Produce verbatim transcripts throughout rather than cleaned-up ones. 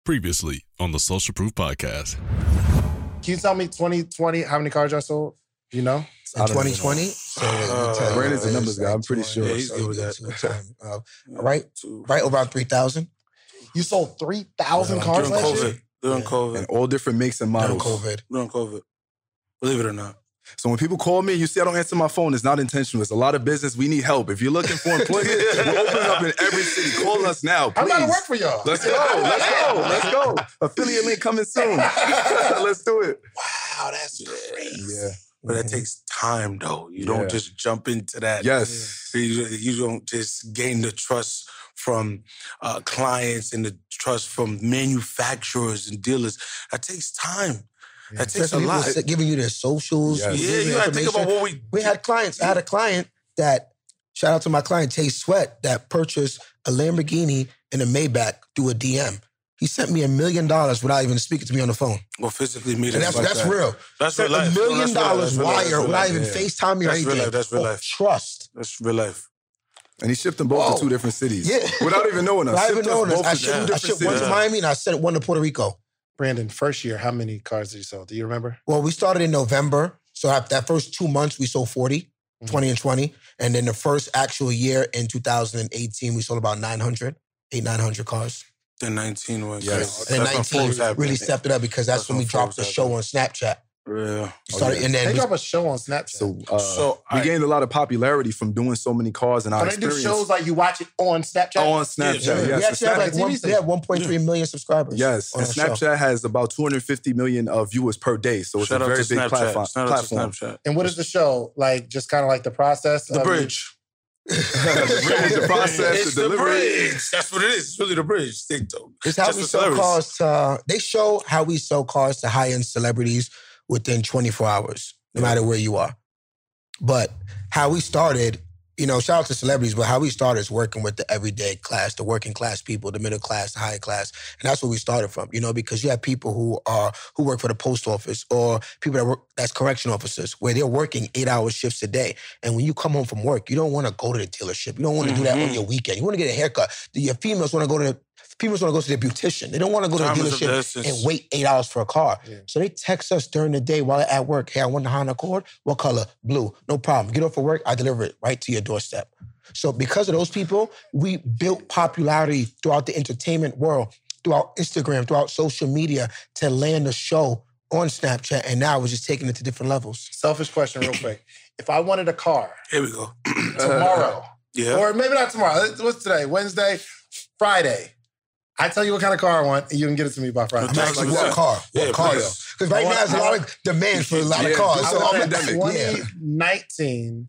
Previously on the Social Proof Podcast. Can you tell me twenty twenty how many cars y'all sold? You know? In twenty twenty? So uh, Brandon's the numbers guy, I'm pretty sure. Yeah, he's good with that. Uh, right, right around three thousand. You sold three thousand yeah, cars during last COVID. year? During Yeah. COVID. And all different makes and models. During COVID. During COVID. Believe it or not. So when people call me, you see I don't answer my phone, it's not intentional. It's a lot of business. We need help. If you're looking for employment, we're opening up in every city. Call us now, please. I'm about to work for y'all. Let's go. Let's go. Let's go. Affiliate link coming soon. Let's do it. Wow, that's crazy. Yeah. But that takes time, though. You don't Yeah. just jump into that. Yes. You, you don't just gain the trust from uh, clients and the trust from manufacturers and dealers. That takes time. That takes Especially a lot. people Giving you their socials. Yes. Yeah, you gotta think about what we... We had clients. I had a client that, shout out to my client, Tay Sweat, that purchased a Lamborghini and a Maybach through a D M. He sent me a million dollars without even speaking to me on the phone. Well, physically meet And that's, like that's that. real. That's Sent real life. a million No, that's real dollars life. That's real wire life. without even Yeah. FaceTime me or That's anything. real life. That's real Oh, life. Trust. That's real life. And he shipped them both Whoa. to two different cities. Yeah. Without even knowing us. Without even Shipped us knowing us. both I to shipped, two I different shipped one to cities. Miami and I sent one to Puerto Rico. Brandon, first year, how many cars did you sell? Do you remember? Well, we started in November. So after that first two months, we sold forty, Mm-hmm. twenty and twenty. And then the first actual year in two thousand eighteen, we sold about nine hundred, eight, nine hundred cars. Then nineteen was Yes. crazy. And That's when nineteen phones happened. really stepped it up because that's, That's when we when dropped the phones show happened. on Snapchat. Yeah. We started, yeah. and then They we- drop a show on Snapchat. So, uh, So, we I- gained a lot of popularity from doing so many cars and our Can they do experience. shows like you watch it on Snapchat? on Snapchat, Yeah, yes. we And actually have like Snapchat- one, we have one point three million subscribers. Yes, on and our show. Snapchat has about two hundred fifty million uh, viewers per day, so it's Shout a out very to big Snapchat. platform. Shout out to platform. Snapchat. And what is the show? Like, just kind of like the process? The of bridge. the bridge, the process, It's the the delivery. bridge. That's what it is. It's really the bridge. TikTok. It's how Just we for sell celebrities. cars to, uh, they show how we sell cars to high-end celebrities within twenty-four hours, no matter where you are. But how we started, you know, shout out to celebrities, but how we started is working with the everyday class, the working class people, the middle class, the high class. And that's where we started from, you know, because you have people who are, who work for the post office or people that work, that's correction officers, where they're working eight hour shifts a day. And when you come home from work, you don't want to go to the dealership. You don't want to do that on your weekend. You want to get a haircut. The, your females want to go to the, females want to go to the beautician. They don't want to go to Time the is of the dealership essence. and wait eight hours for a car. Yeah. So they text us during the day while they're at work. Hey, I want the Honda Accord. What color? Blue. No problem. Get off for work. I deliver it right to your doorstep. So because of those people, we built popularity throughout the entertainment world, throughout Instagram, throughout social media to land the show on Snapchat. And now we're just taking it to different levels. Selfish question real quick. If I wanted a car Here we go. tomorrow, Yeah. or maybe not tomorrow, what's today? Wednesday, Friday. I tell you what kind of car I want, and you can get it to me by Friday. I'm Just asking like what that. car? What Yeah, car, please. though? Because right I want- now there's a I lot want- of demand for a lot Yeah, of cars. this So is all I'm pandemic. yeah. twenty nineteen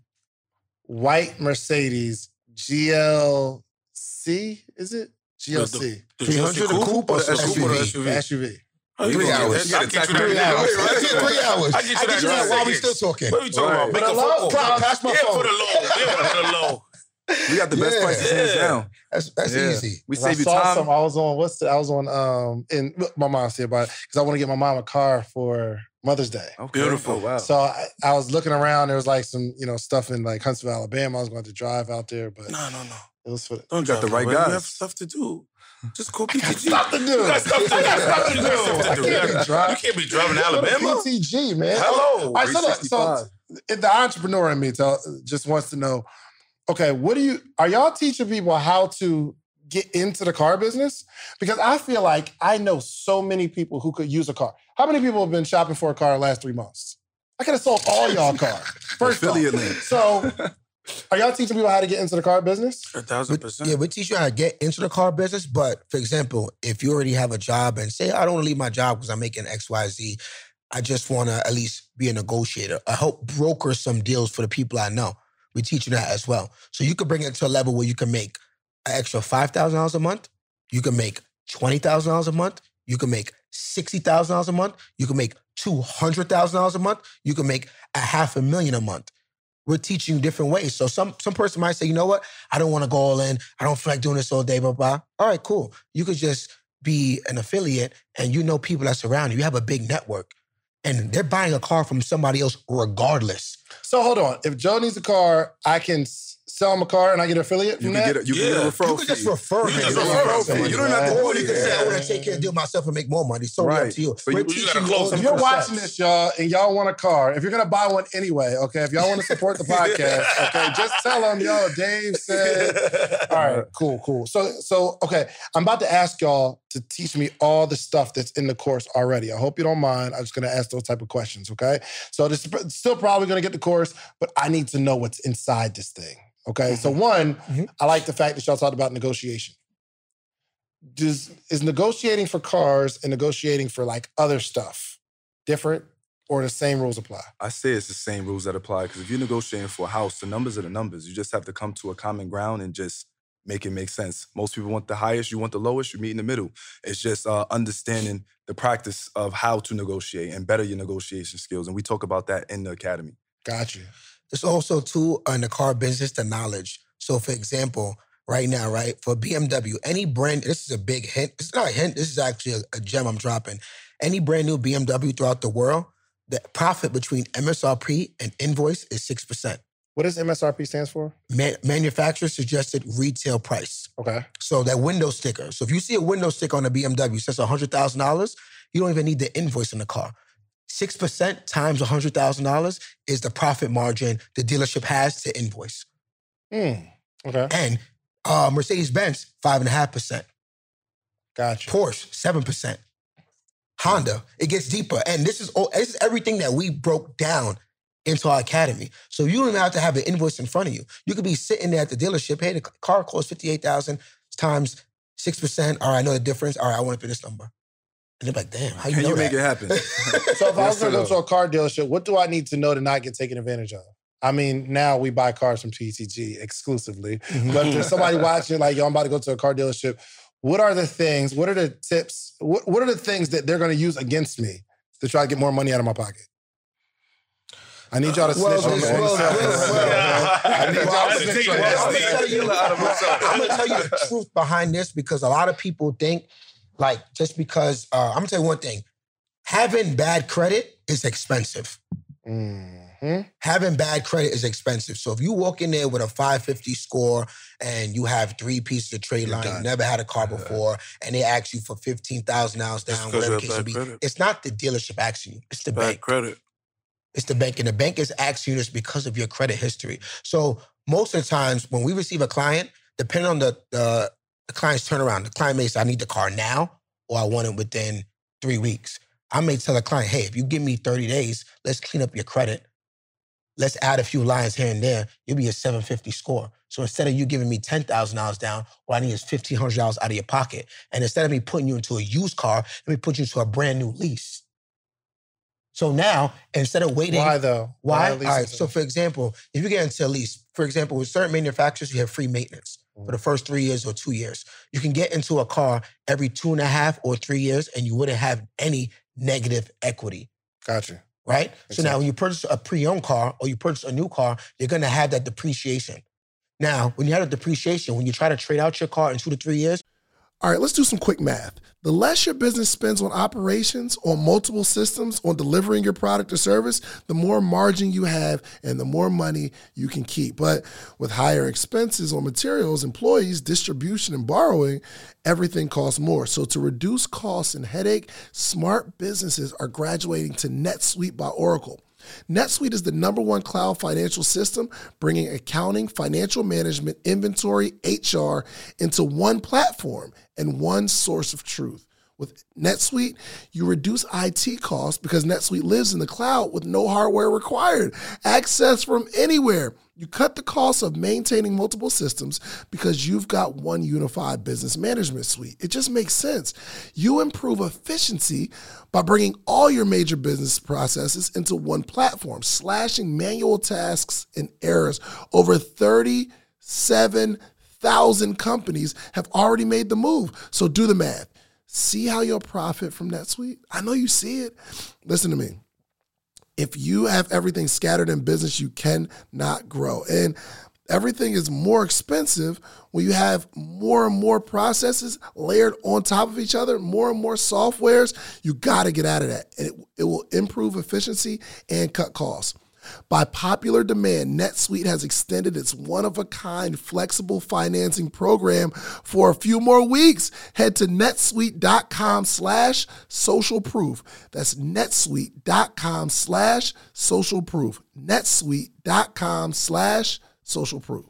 white Mercedes G L C, is it? G L C. The three hundred, the coupe or the S U V? S U V? The S U V? The S U V. Oh, you Three gonna get hours. that. I'll get you that. Three hours. Wait, right? Three hours. I get you I that. get you that right while we seconds. still talking. What are you talking Right. about? Make For a the phone low, call. Prop, pass my Yeah, phone. for the low. Yeah, for the low. We got the best Yeah. prices hands Yeah. down. That's that's Yeah. easy. We I save you saw time. some. I was on what's the, I was on um in my mom's here, but because I want to get my mom a car for Mother's Day. Okay. Beautiful. Oh, wow. So I, I was looking around. There was like some you know stuff in like Huntsville, Alabama. I was going to drive out there, but No, no, no. it was for the, Don't got the drive right away. You guys. have stuff to do. Just call P T G. stuff to do. You got stuff to do. You got stuff to do. You got stuff to do. I can't be You driving. can't be driving to Go to Alabama. P T G, man. Hello. All right, so, look, so the entrepreneur in me tell, just wants to know, okay, what do you, are y'all teaching people how to get into the car business? Because I feel like I know so many people who could use a car. How many people have been shopping for a car the last three months? I could have sold all y'all cars. First off. Affiliate link. So are y'all teaching people how to get into the car business? A thousand But, percent. yeah, we teach you how to get into the car business. But for example, if you already have a job and say, I don't want to leave my job because I'm making X, Y, Z, I just want to at least be a negotiator. I help broker some deals for the people I know. We teach you that as well. So you could bring it to a level where you can make an extra five thousand dollars a month. You can make twenty thousand dollars a month. You can make sixty thousand dollars a month. You can make two hundred thousand dollars a month. You can make a half a million a month. We're teaching you different ways. So some some person might say, you know what? I don't want to go all in. I don't feel like doing this all day, blah, blah. All right, cool. You could just be an affiliate and you know people that surround you. You have a big network. And they're buying a car from somebody else regardless. So hold on. If Joe needs a car, I can s- sell him a car and I get an affiliate You from can that? get a, you Yeah. can get a referral You could just fee. refer You him. can You get a don't referral have fee. to You don't have to Or do you can say, I want it. to take care of the deal myself and make more money. It's totally Right. up to you. So We're you- you teaching gotta you close all them If the you're steps. watching this, y'all, and y'all want a car, if you're gonna buy one anyway, okay, if y'all want to support the podcast, okay, just tell them, yo, Dave said. All right, cool, cool. So, so okay, I'm about to ask y'all to teach me all the stuff that's in the course already. I hope you don't mind. I'm just gonna ask those type of questions, okay? So this is still probably gonna get the course, but I need to know what's inside this thing. Okay, so one, Mhm. I like the fact that y'all talked about negotiation. Does is negotiating for cars and negotiating for like other stuff different, or the same rules apply? I say it's the same rules that apply because if you're negotiating for a house, the numbers are the numbers. You just have to come to a common ground and just make it make sense. Most people want the highest, you want the lowest, you meet in the middle. It's just uh, understanding the practice of how to negotiate and better your negotiation skills. And we talk about that in the academy. Got you. It's also, too, in the car business, the knowledge. So, for example, right now, right, for B M W, any brand, this is a big hint. It's not a hint. This is actually a, a gem I'm dropping. Any brand new B M W throughout the world, the profit between M S R P and invoice is six percent. What does M S R P stands for? Man, manufacturer suggested retail price. Okay. So that window sticker. So if you see a window sticker on a B M W that says one hundred thousand dollars, you don't even need the invoice in the car. six percent times one hundred thousand dollars is the profit margin the dealership has to invoice. Hmm. Okay. And uh, Mercedes-Benz, five point five percent. Got you. Porsche, seven percent. Honda, it gets deeper. And this is all, this is everything that we broke down into our academy. So you don't even have to have an invoice in front of you. You could be sitting there at the dealership, hey, the car costs fifty-eight thousand dollars times six percent. All right, I know the difference. All right, I want to pay this number. And they're like, damn, how you Can know you that? make it happen? So if I was Yes, going to go sir. to a car dealership, what do I need to know to not get taken advantage of? I mean, now we buy cars from P C G exclusively. But if there's somebody watching, like, yo, I'm about to go to a car dealership, what are the things, what are the tips, what, what are the things that they're going to use against me to try to get more money out of my pocket? I need y'all to Well, snitch on this- me. well, well, well, I need y'all to snitch on Well, I'm me. gonna tell you, I'm gonna tell you the truth behind this because a lot of people think, like, just because uh, I'm gonna tell you one thing: having bad credit is expensive. Mhm. Having bad credit is expensive. So if you walk in there with a five fifty score and you have three pieces of trade You're line, you done. never had a car before, and they ask you for fifteen thousand dollars That's down, 'cause whatever you the have case bad may be, credit. it's not the dealership asking you; it's the Bad bank. credit. It's the bank, and the bank is asking you this because of your credit history. So most of the times when we receive a client, depending on the, the, the client's turnaround, the client may say, I need the car now, or I want it within three weeks. I may tell a client, hey, if you give me thirty days, let's clean up your credit. Let's add a few lines here and there. You'll be a seven fifty score. So instead of you giving me ten thousand dollars down, what I need is fifteen hundred dollars out of your pocket. And instead of me putting you into a used car, let me put you into a brand new lease. So now, instead of waiting... Why though? Why? are All right. leases- So, for example, if you get into a lease, for example, with certain manufacturers, you have free maintenance for the first three years or two years. You can get into a car every two and a half or three years, and you wouldn't have any negative equity, Got you. right? So now, Exactly. when you purchase a pre-owned car or you purchase a new car, you're going to have that depreciation. Now, when you have a depreciation, when you try to trade out your car in two to three years, All right, let's do some quick math. The less your business spends on operations, on multiple systems, on delivering your product or service, the more margin you have and the more money you can keep. But with higher expenses on materials, employees, distribution, and borrowing, everything costs more. So to reduce costs and headache, smart businesses are graduating to NetSuite by Oracle. NetSuite is the number one cloud financial system, bringing accounting, financial management, inventory, H R into one platform and one source of truth. With NetSuite, you reduce I T costs because NetSuite lives in the cloud with no hardware required. Access from anywhere. You cut the cost of maintaining multiple systems because you've got one unified business management suite. It just makes sense. You improve efficiency by bringing all your major business processes into one platform, slashing manual tasks and errors. Over thirty-seven thousand companies have already made the move. So do the math. See how you'll profit from NetSuite? I know you see it. Listen to me. If you have everything scattered in business, you cannot grow. And everything is more expensive when you have more and more processes layered on top of each other, more and more softwares. You got to get out of that. And it, it will improve efficiency and cut costs. By popular demand, NetSuite has extended its one-of-a-kind flexible financing program for a few more weeks. Head to netsuite.com slash social proof. That's netsuite.com slash social proof. netsuite.com slash social proof.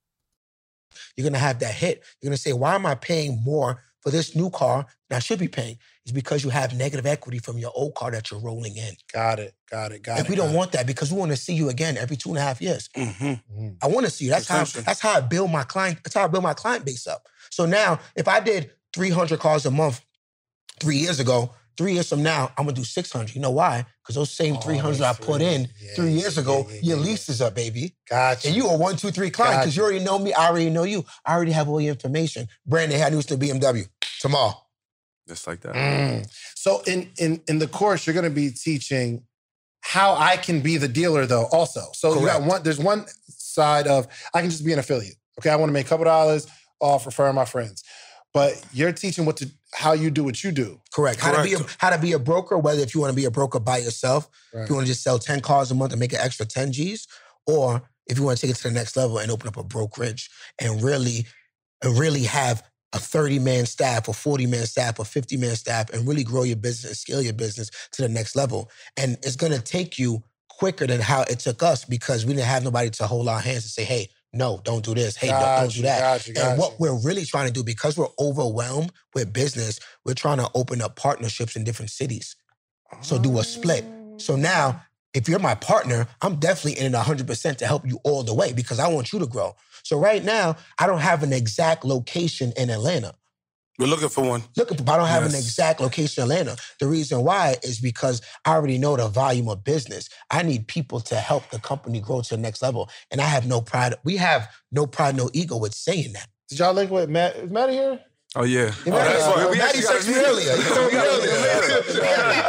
You're going to have that hit. You're going to say, why am I paying more for this new car than I should be paying? It's because you have negative equity from your old car that you're rolling in. Got it, got it, got and it. we don't got want that because we want to see you again every two and a half years. Mm-hmm. Mm-hmm. I want to see you. That's how, that's how I build my client, that's how I build my client base up. So now, if I did three hundred cars a month three years ago, three years from now, I'm going to do six hundred. You know why? Because those same Oh, three hundred I put in yeah, three years ago, yeah, yeah, your yeah. lease is up, baby. Gotcha. And you a one, two, three client because Gotcha. you already know me. I already know you. I already have all your information. Brandon, how news to B M W tomorrow. Just like that. Mm. So in, in, in the course, you're going to be teaching how I can be the dealer, though, also. So you got Correct. one. There's one side of I can just be an affiliate. Okay, I want to make a couple dollars off referring my friends. But you're teaching what to how you do what you do. Correct. How to be a, Correct. how to be a broker, whether if you want to be a broker by yourself, Right. if you want to just sell ten cars a month and make an extra ten G's, or if you want to take it to the next level and open up a brokerage and really, and really have a thirty-man staff or forty-man staff or fifty-man staff and really grow your business and scale your business to the next level. And it's going to take you quicker than how it took us because we didn't have nobody to hold our hands and say, hey, no, don't do this. Hey, don't, don't do Gotcha, that. gotcha, And gotcha. what we're really trying to do, because we're overwhelmed with business, we're trying to open up partnerships in different cities. So do a split. So now, if you're my partner, I'm definitely in it one hundred percent to help you all the way because I want you to grow. So right now, I don't have an exact location in Atlanta. We're looking for one. Look, I don't have an Yes. exact location in Atlanta. The reason why is because I already know the volume of business. I need people to help the company grow to the next level. And I have no pride. We have no pride, no ego with saying that. Did y'all link with Matt? Is Matty here? Oh, yeah. Yeah, oh, Maddie- that's uh, why- we Maddie actually got a texted me meeting. earlier. He told me We got a earlier. meeting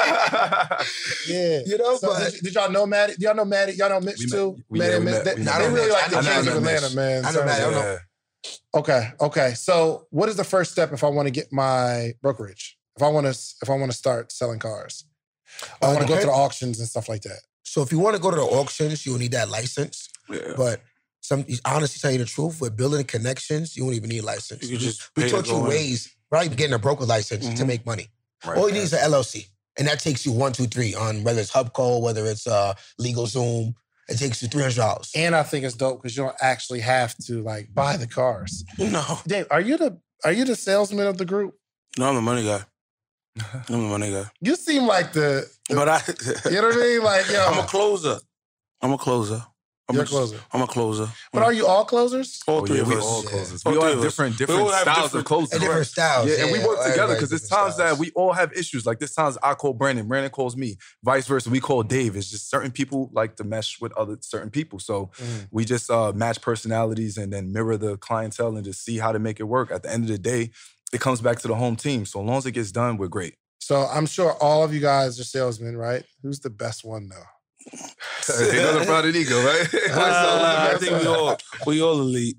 Yeah. You know, So but- did, did y'all know Maddie? Do y'all know Maddie? Y'all know Mitch We met- too? we- Maddie yeah, and we Mitch. met- They, we they met. really like I the know kids of Maddie and Atlanta, Mitch. man. I know Maddie. I don't know. Yeah. Okay, okay. So what is the first step if I want to get my brokerage? If I want to, if I want to start selling cars, I Uh, want to go to depend- the auctions and stuff like that. So if you want to go to the auctions, you will need that license. Yeah. But some honestly tell you the truth, with building connections, you won't even need a license. You can just we pay to taught you go in. ways, right? Getting a broker license to Mhm. make money. Right. All you need is an L L C. And that takes you one, two, three on whether it's Hubco, whether it's uh, LegalZoom. It takes you three hundred dollars. And I think it's dope because you don't actually have to like buy the cars. No. Dave, are you the are you the salesman of the group? No, I'm the money guy. I'm the money guy. You seem like the, the- But I, you know what I mean? Like, yo, I'm a closer. I'm a closer. I'm you're a a closer. I'm a closer. But are you all closers? all Oh, three yeah, of we us? all Yeah. closers. All We all three have of us. different, We different all have styles different- of closing. And different styles. Yeah, and we work together everybody because there's different times that styles. we all have issues. Like there's times I call Brandon, Brandon calls me, vice versa. We call Dave. It's just certain people like to mesh with other certain people. So Mm. we just uh, match personalities and then mirror the clientele and just see how to make it work. At the end of the day, it comes back to the home team. So as long as it gets done, we're great. So I'm sure all of you guys are salesmen, right? Who's the best one though? Another proud and ego, right? Uh, I think we all we all elite.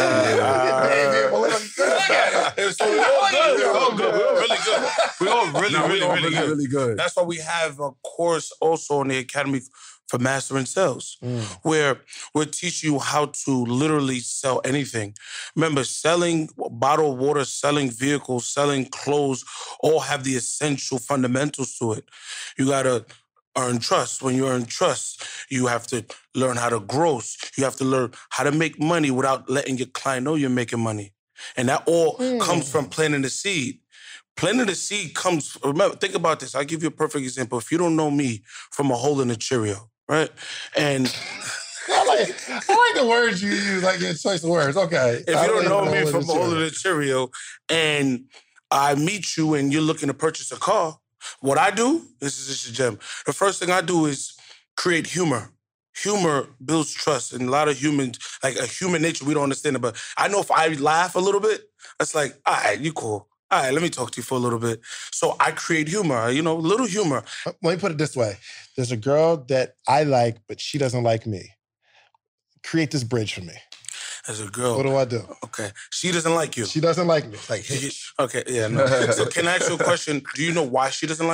Uh, David, well, look, uh, so we all good. We all good. We all really good. We all really, No, we really, all really really, good. really good. That's why we have a course also in the Academy for Mastering Sales, Mm. where we'll teach you how to literally sell anything. Remember, selling bottled water, selling vehicles, selling clothes, all have the essential fundamentals to it. You gotta earn trust. When you earn trust, you have to learn how to gross. You have to learn how to make money without letting your client know you're making money. And that all Mm. comes from planting the seed. Planting the seed comes, remember, think about this. I'll give you a perfect example. If you don't know me from a hole in a Cheerio, right? And I like, I like the words you use, like your choice of words. Okay. if I you don't like know the me whole from a hole in industry. a Cheerio and I meet you and you're looking to purchase a car, what I do, this is just a gem. The first thing I do is create humor. Humor builds trust, and a lot of humans, like a human nature, we don't understand it. But I know if I laugh a little bit, it's like, all right, you cool. All right, let me talk to you for a little bit. So I create humor, you know, little humor. Uh, Let me put it this way. There's a girl that I like, but she doesn't like me. Create this bridge for me. As a girl, What do I do? okay, she doesn't like you. She doesn't like me. Like Do you- Hitch. Okay, yeah, no. So can I ask you a question? Do you know why she doesn't like you?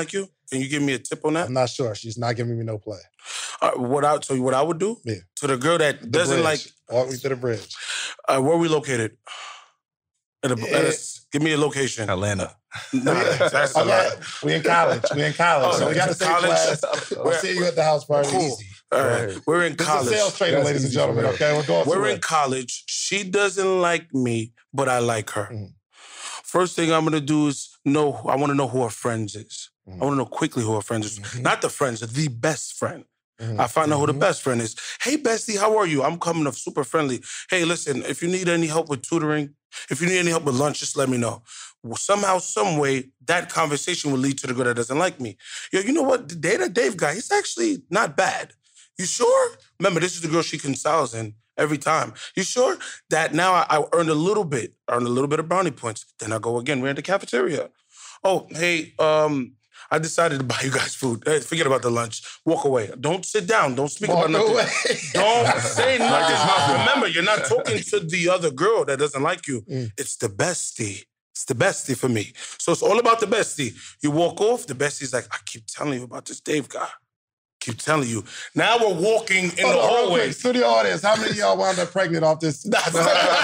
Can you give me a tip on that? I'm not sure. She's not giving me no play. Uh, what I tell you, what I would do Yeah. to the girl that The doesn't bridge. like. Walk me to the bridge. Uh, where are we located? At a, Yeah. at a, give me a location. Atlanta. Nah, that's a Okay. lot. We in college. We in college. Oh, so we got to it's say college? class. We'll Where- see you at the house party. Cool. Easy. All right, we're in This college. is sales training, That's ladies and easy gentlemen. for me. Okay, we're going We're through in it. college. She doesn't like me, but I like her. Mhm. First thing I'm gonna do is know. I want to know who her friends is. Mhm. I want to know quickly who her friends is. Mhm. Not the friends, the best friend. Mhm. I find out who the Mhm. best friend is. Hey, bestie, how are you? I'm coming up super friendly. Hey, listen, if you need any help with tutoring, if you need any help with lunch, just let me know. Well, somehow, some way, that conversation will lead to the girl that doesn't like me. Yo, you know what? The Data Dave guy, he's actually not bad. You sure? Remember, this is the girl she consoles in every time. You sure? That now I, I earned a little bit, earned a little bit of brownie points. Then I go again. We're in the cafeteria. Oh, hey, um, I decided to buy you guys food. Hey, forget about the lunch. Walk away. Don't sit down. Don't speak Walk about nothing. away. Don't say nothing. Remember, you're not talking to the other girl that doesn't like you. Mm. It's the bestie. It's the bestie for me. So it's all about the bestie. You walk off, the bestie's like, I keep telling you about this Dave guy. Keep telling you. Now we're walking in Hold the on, real hallway. quick. Studio audience, how many of y'all wound up pregnant off this? Anybody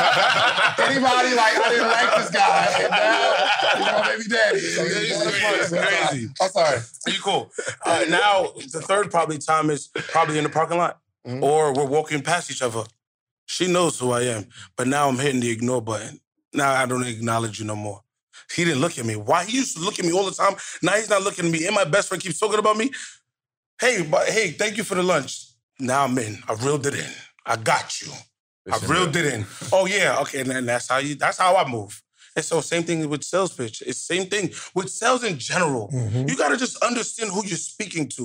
like, I didn't like this guy, and now he's my baby daddy. So he's It's going to crazy. front. It's crazy. I'm sorry. You cool. Uh, now, the third probably time is probably in the parking lot. Mhm. Or we're walking past each other. She knows who I am. But now I'm hitting the ignore button. Now I don't acknowledge you no more. He didn't look at me. Why? He used to look at me all the time. Now he's not looking at me. And my best friend keeps talking about me. Hey, but hey, thank you for the lunch. Now I'm in. I reeled it in. I got you. I reeled it in. Oh yeah, okay, and then that's how you. That's how I move. And so same thing with sales pitch. It's same thing with sales in general. Mhm. You gotta just understand who you're speaking to.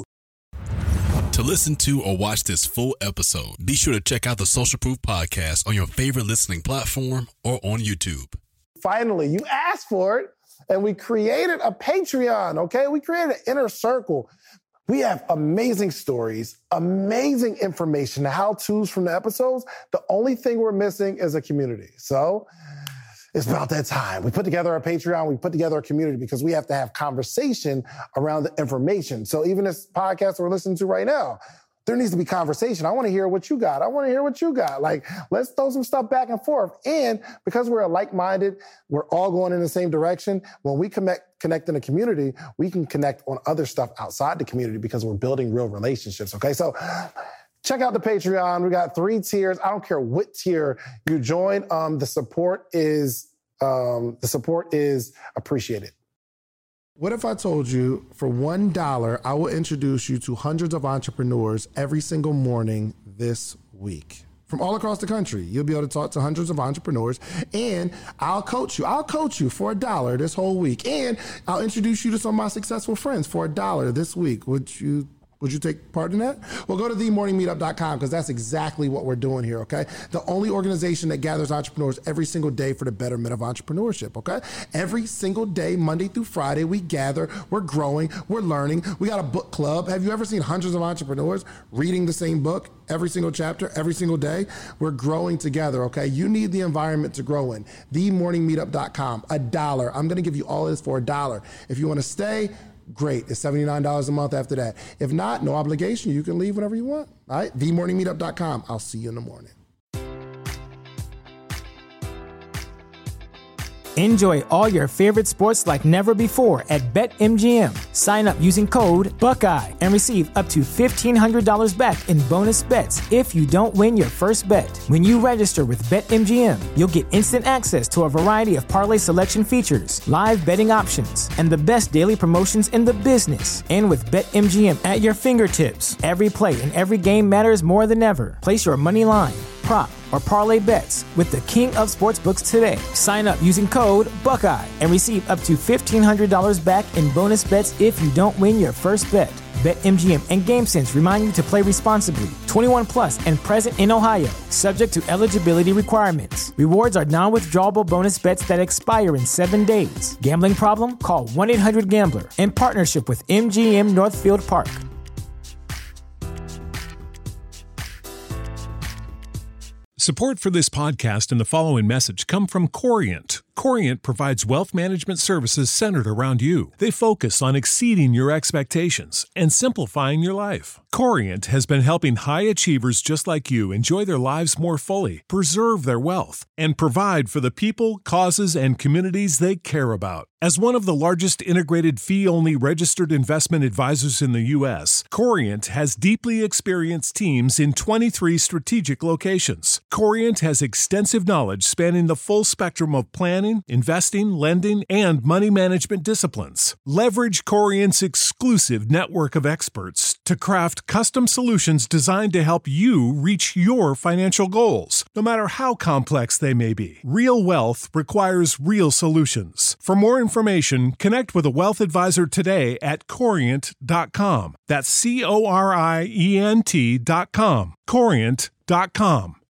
To listen to or watch this full episode, be sure to check out the Social Proof Podcast on your favorite listening platform or on YouTube. Finally, you asked for it, and we created a Patreon, okay? We created an inner circle. We have amazing stories, amazing information, the how-tos from the episodes. The only thing we're missing is a community. So it's about that time. We put together a Patreon, we put together a community because we have to have conversation around the information. So even this podcast we're listening to right now, there needs to be conversation. I want to hear what you got. I want to hear what you got. Like, let's throw some stuff back and forth. And because we're like-minded, we're all going in the same direction. When we connect, connect in a community, we can connect on other stuff outside the community because we're building real relationships, okay? So check out the Patreon. We got three tiers. I don't care what tier you join. Um, the support is um, the support is appreciated. What if I told you for one dollar, I will introduce you to hundreds of entrepreneurs every single morning this week? From all across the country, you'll be able to talk to hundreds of entrepreneurs, and I'll coach you. I'll coach you for a dollar this whole week, and I'll introduce you to some of my successful friends for a dollar this week. Would you Would you take part in that? Well, go to the morning meetup dot com because that's exactly what we're doing here, okay? The only organization that gathers entrepreneurs every single day for the betterment of entrepreneurship, okay? Every single day, Monday through Friday, we gather, we're growing, we're learning. We got a book club. Have you ever seen hundreds of entrepreneurs reading the same book every single chapter, every single day? We're growing together, okay? You need the environment to grow in. the morning meetup dot com, a dollar. I'm gonna give you all of this for a dollar. If you wanna stay, great. It's seventy-nine dollars a month after that. If not, no obligation. You can leave whenever you want. All right? the morning meetup dot com. I'll see you in the morning. Enjoy all your favorite sports like never before at BetMGM. Sign up using code Buckeye and receive up to fifteen hundred dollars back in bonus bets if you don't win your first bet. When you register with BetMGM, you'll get instant access to a variety of parlay selection features, live betting options, and the best daily promotions in the business. And with BetMGM at your fingertips, every play and every game matters more than ever. Place your money line, prop, or parlay bets with the king of sportsbooks today. Sign up using code Buckeye and receive up to fifteen hundred dollars back in bonus bets if you don't win your first bet. BetMGM and GameSense remind you to play responsibly. twenty-one plus and present in Ohio, subject to eligibility requirements. Rewards are non-withdrawable bonus bets that expire in seven days. Gambling problem? Call one eight hundred gambler in partnership with M G M Northfield Park. Support for this podcast and the following message come from Corient. Corient provides wealth management services centered around you. They focus on exceeding your expectations and simplifying your life. Corient has been helping high achievers just like you enjoy their lives more fully, preserve their wealth, and provide for the people, causes, and communities they care about. As one of the largest integrated fee-only registered investment advisors in the U S, Corient has deeply experienced teams in twenty-three strategic locations. Corient has extensive knowledge spanning the full spectrum of planning, investing, lending, and money management disciplines. Leverage Corient's exclusive network of experts to craft custom solutions designed to help you reach your financial goals, no matter how complex they may be. Real wealth requires real solutions. For more information, connect with a wealth advisor today at corient dot com. That's C O R I E N T dot com. corient dot com.